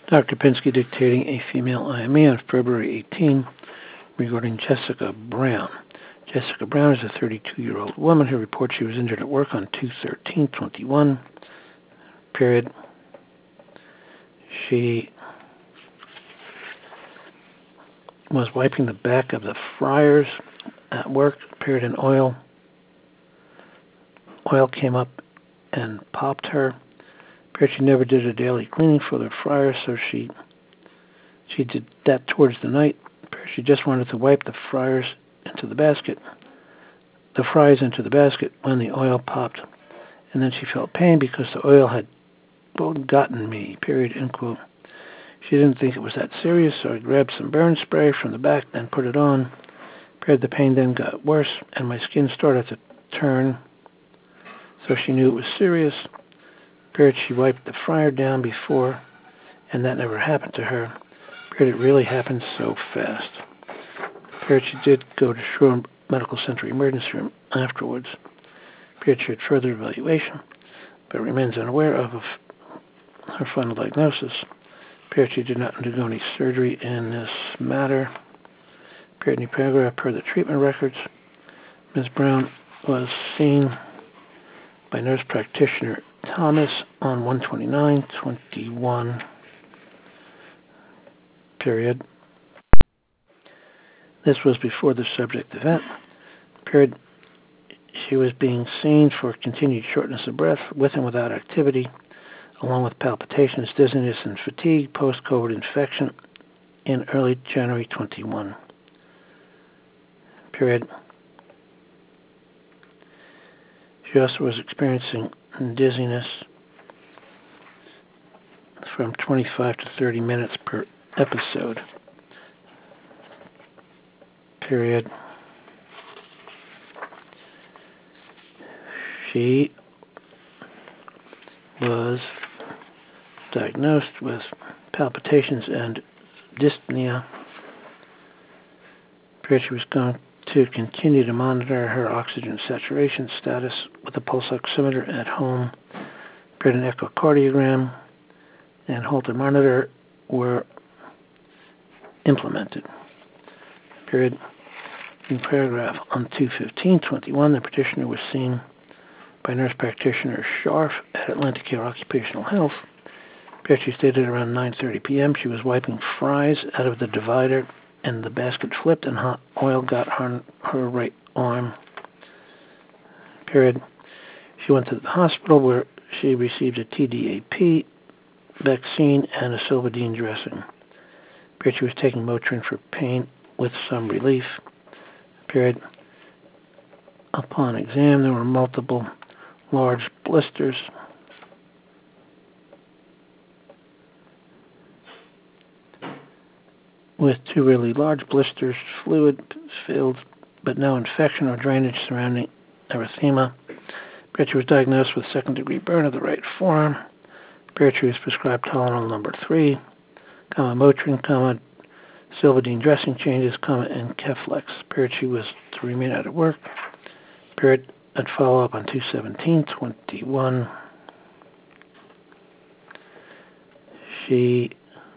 Dr. Pinsky dictating a female IME on February 18 regarding Jessica Brown. Jessica Brown is a 32-year-old woman who reports she was injured at work on 2/13/21. Period. She was wiping the back of the fryers at work. Period. And oil came up and popped her. Period. She never did a daily cleaning for the fryers, so she did that towards the night. Period. She just wanted to wipe the fryers into the basket. The fries into the basket when the oil popped, and then she felt pain because the oil had gotten me, period, end quote. She didn't think it was that serious, so I grabbed some burn spray from the back and put it on. Period. The pain then got worse, and my skin started to turn, so she knew it was serious. Period. She wiped the fryer down before, and that never happened to her. Period. It really happened so fast. Period. She did go to Shore Medical Center emergency room afterwards. Period. She had further evaluation, but remains unaware of her final diagnosis. Period. She did not undergo any surgery in this matter. Period. New paragraph per the treatment records. Ms. Brown was seen by nurse practitioner Thomas on 1/29/21. Period. This was before the subject event. Period. She was being seen for continued shortness of breath with and without activity, along with palpitations, dizziness, and fatigue post-COVID infection in early January 21. Period. She also was experiencing dizziness from 25 to 30 minutes per episode. Period. She was diagnosed with palpitations and dyspnea. Period. She was going to continue to monitor her oxygen saturation status with a pulse oximeter at home. Period. An echocardiogram and Holter monitor were implemented. Period. In paragraph on 2/15/21, the petitioner was seen by nurse practitioner Scharf at Atlantic Care Occupational Health. Period. She stated around 9:30 p.m. she was wiping fries out of the divider, and the basket flipped and hot oil got on her right arm. Period. She went to the hospital where she received a TDAP vaccine and a Silvadene dressing. Period. She was taking Motrin for pain with some relief. Period. Upon exam, there were multiple large blisters with two really large blisters, fluid-filled, but no infection or drainage surrounding erythema. Period. She was diagnosed with second-degree burn of the right forearm. Period. She was prescribed Tylenol number 3, Motrin, Silvadene dressing changes, and Keflex. Period. She was to remain out of work. Period. I'd follow up on 2/17/21. She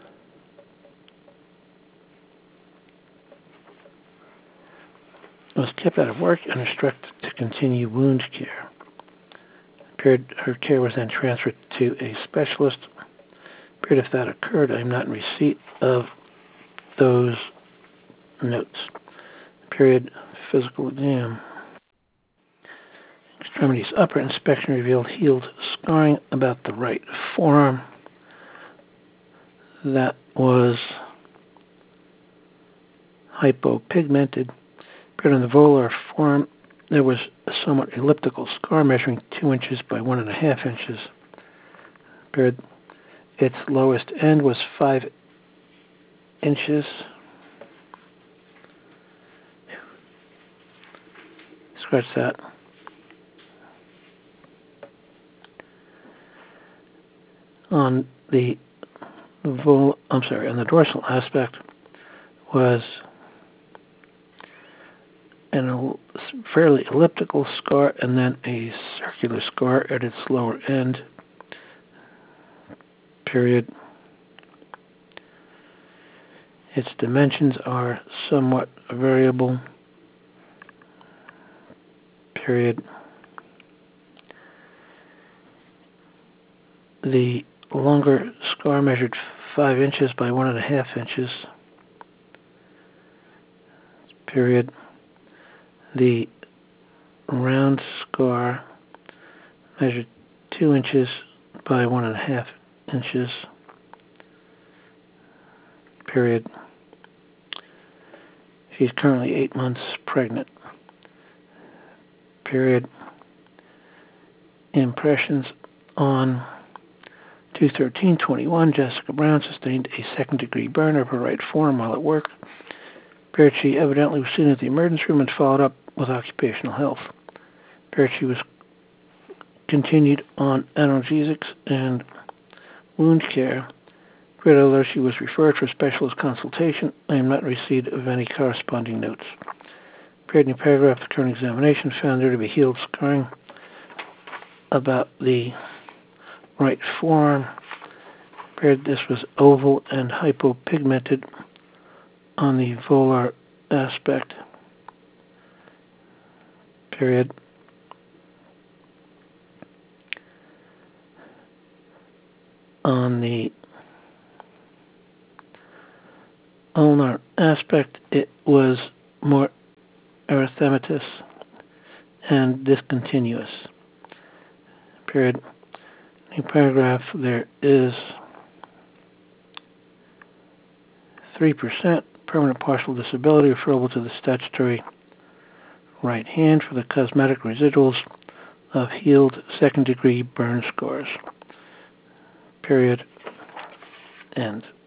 was kept out of work and instructed to continue wound care. Period. Her care was then transferred to a specialist. Period. If that occurred, I am not in receipt of those notes. Period. Physical exam. Extremities upper inspection revealed healed scarring about the right forearm. That was hypopigmented. Period. On the volar forearm, there was a somewhat elliptical scar measuring 2 inches by 1.5 inches. Period. Its lowest end was 5 inches. Scratch that. On the on the dorsal aspect was a fairly elliptical scar and then a circular scar at its lower end. Period. Its dimensions are somewhat variable. Period. The longer scar measured 5 inches by 1.5 inches. Period. The round scar measured 2 inches by 1.5 inches. Period. She's currently 8 months pregnant. Period. Impressions on 2/13/21, Jessica Brown sustained a second-degree burn of her right forearm while at work. Period. She evidently was seen at the emergency room and followed up with occupational health. Period. She was continued on analgesics and wound care. Period. Although she was referred for specialist consultation, I am not in receipt of any corresponding notes. Period. New paragraph. The current examination found there to be healed scarring about the right forearm. Period. This was oval and hypopigmented on the volar aspect. Period. On the ulnar aspect, it was more erythematous and discontinuous. Period. New paragraph. There is 3% permanent partial disability referable to the statutory right hand for the cosmetic residuals of healed second-degree burn scars. Period. End.